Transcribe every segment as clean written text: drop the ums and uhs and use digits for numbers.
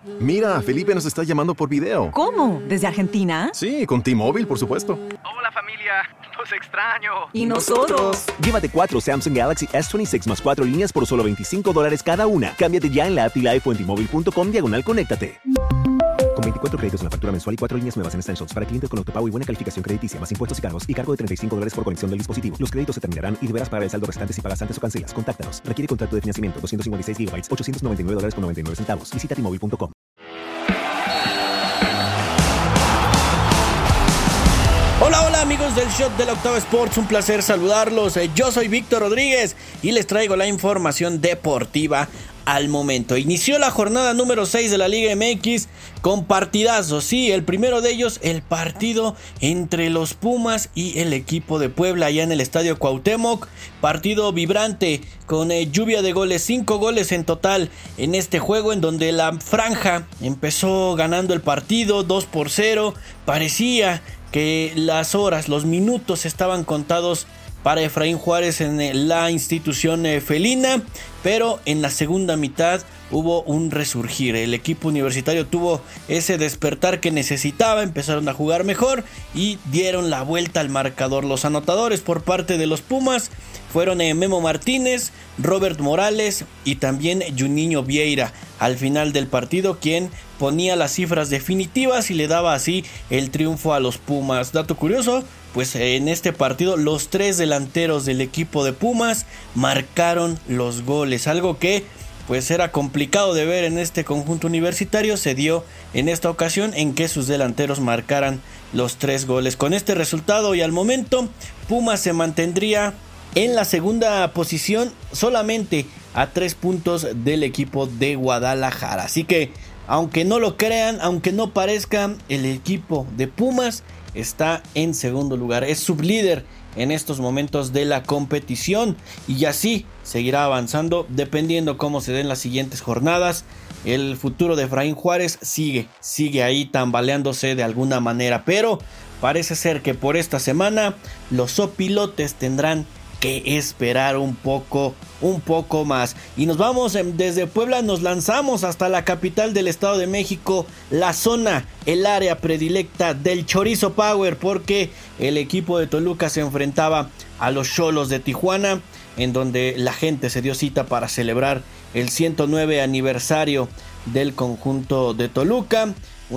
Mira, Felipe nos está llamando por video. ¿Cómo? ¿Desde Argentina? Sí, con T-Mobile, por supuesto. Hola familia, los extraño. ¿Y nosotros? Llévate 4 Samsung Galaxy S26 más 4 líneas por solo $25 cada una. Cámbiate ya en la app Live o en T-Mobile.com/conéctate. Con 24 créditos en la factura mensual y 4 líneas nuevas en Essentials para clientes con autopago y buena calificación crediticia, más impuestos y cargos y cargo de $35 por conexión del dispositivo. Los créditos se terminarán y deberás pagar el saldo restante si pagas antes o cancelas. Contáctanos. Requiere contrato de financiamiento. 256 GB, $899.99. Visita T-Mobile.com. Hola amigos del Shot de la Octava Sports, un placer saludarlos. Yo soy Víctor Rodríguez y les traigo la información deportiva al momento. Inició la jornada número 6 de la Liga MX con partidazos. Sí, el primero de ellos, el partido entre los Pumas y el equipo de Puebla allá en el Estadio Cuauhtémoc. Partido vibrante con lluvia de goles, 5 goles en total en este juego, en donde la franja empezó ganando el partido 2-0. Parecía que las horas, los minutos estaban contados para Efraín Juárez en la institución felina, pero en la segunda mitad hubo un resurgir. El equipo universitario tuvo ese despertar que necesitaba, empezaron a jugar mejor y dieron la vuelta al marcador. Los anotadores por parte de los Pumas fueron Memo Martínez, Robert Morales y también Juninho Vieira al final del partido, quien ponía las cifras definitivas y le daba así el triunfo a los Pumas. Dato curioso, pues en este partido los 3 delanteros del equipo de Pumas marcaron los goles, algo que pues era complicado de ver en este conjunto universitario. Se dio en esta ocasión en que sus delanteros marcaran los 3 goles. Con este resultado y al momento, Pumas se mantendría en la segunda posición, solamente a 3 puntos del equipo de Guadalajara. Así que, aunque no lo crean, aunque no parezca, el equipo de Pumas está en segundo lugar. Es sublíder en estos momentos de la competición y así seguirá avanzando dependiendo cómo se den las siguientes jornadas. El futuro de Efraín Juárez sigue ahí tambaleándose de alguna manera, pero parece ser que por esta semana los sopilotes tendrán que esperar un poco más. Y nos vamos desde Puebla, nos lanzamos hasta la capital del Estado de México, la zona, el área predilecta del Chorizo Power, porque el equipo de Toluca se enfrentaba a los Xolos de Tijuana, en donde la gente se dio cita para celebrar el 109 aniversario del conjunto de Toluca.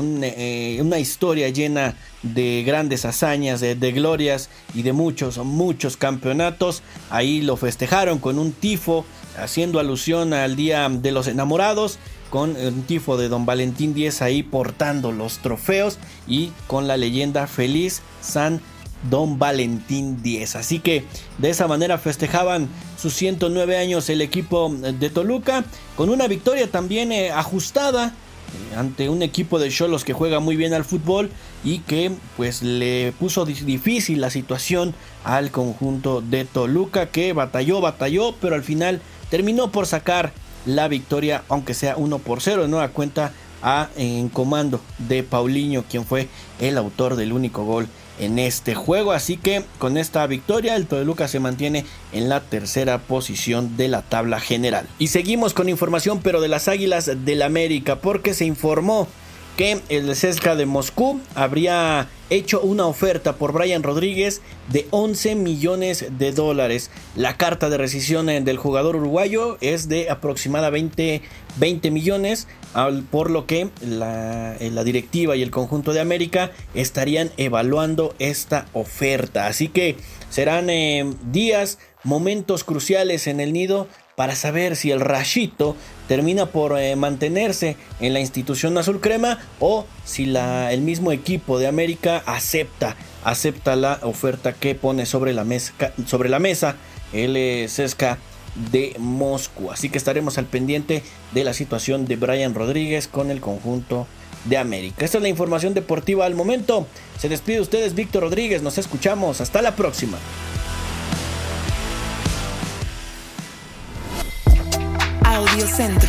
Una historia llena de grandes hazañas, de glorias y de muchos campeonatos. Ahí lo festejaron con un tifo, haciendo alusión al Día de los Enamorados, con un tifo de Don Valentín Díez ahí portando los trofeos y con la leyenda Feliz San Don Valentín Díez. Así que de esa manera festejaban sus 109 años el equipo de Toluca, con una victoria también ajustada ante un equipo de Xolos que juega muy bien al fútbol y que pues le puso difícil la situación al conjunto de Toluca, que batalló, pero al final terminó por sacar la victoria, aunque sea 1-0 de nueva cuenta en comando de Paulinho, quien fue el autor del único gol en este juego. Así que con esta victoria el Toluca se mantiene en la tercera posición de la tabla general. Y seguimos con información, pero de las Águilas del América, porque se informó que el CSKA de Moscú habría hecho una oferta por Brian Rodríguez de $11 millones. La carta de rescisión del jugador uruguayo es de aproximadamente 20 millones, por lo que la directiva y el conjunto de América estarían evaluando esta oferta. Así que serán días, momentos cruciales en el nido para saber si el Rayito termina por mantenerse en la institución azul crema o si el mismo equipo de América acepta la oferta que pone sobre la mesa el CSKA de Moscú. Así que estaremos al pendiente de la situación de Brian Rodríguez con el conjunto de América. Esta es la información deportiva al momento. Se despide de ustedes Víctor Rodríguez. Nos escuchamos. Hasta la próxima. Audiocentro.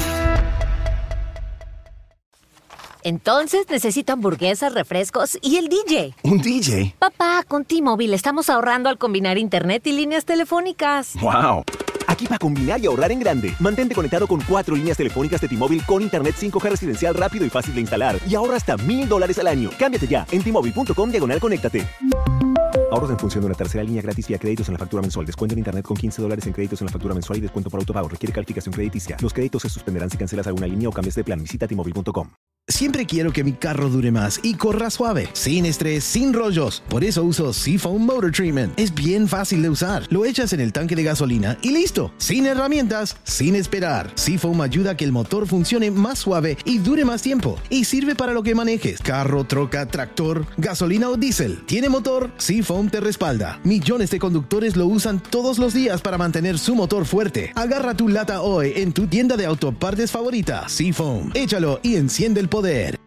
Entonces necesito hamburguesas, refrescos y el DJ. ¿Un DJ? Papá, con T-Mobile estamos ahorrando al combinar internet y líneas telefónicas. ¡Wow! Aquí aquí para combinar y ahorrar en grande. Mantente conectado con 4 líneas telefónicas de T-Mobile con internet 5G residencial rápido y fácil de instalar. Y ahorra hasta $1,000 al año. Cámbiate ya en T-Mobile.com/conéctate. Ahorros en función de una tercera línea gratis vía créditos en la factura mensual. Descuento en internet con $15 en créditos en la factura mensual y descuento por autopago. Requiere calificación crediticia. Los créditos se suspenderán si cancelas alguna línea o cambias de plan. Visita T-Mobile.com. Siempre quiero que mi carro dure más y corra suave, sin estrés, sin rollos. Por eso uso Seafoam Motor Treatment. Es bien fácil de usar. Lo echas en el tanque de gasolina y listo. Sin herramientas, sin esperar. Seafoam ayuda a que el motor funcione más suave y dure más tiempo. Y sirve para lo que manejes. Carro, troca, tractor, gasolina o diésel. ¿Tiene motor? Seafoam te respalda. Millones de conductores lo usan todos los días para mantener su motor fuerte. Agarra tu lata hoy en tu tienda de autopartes favorita. Seafoam. Échalo y enciende el poder.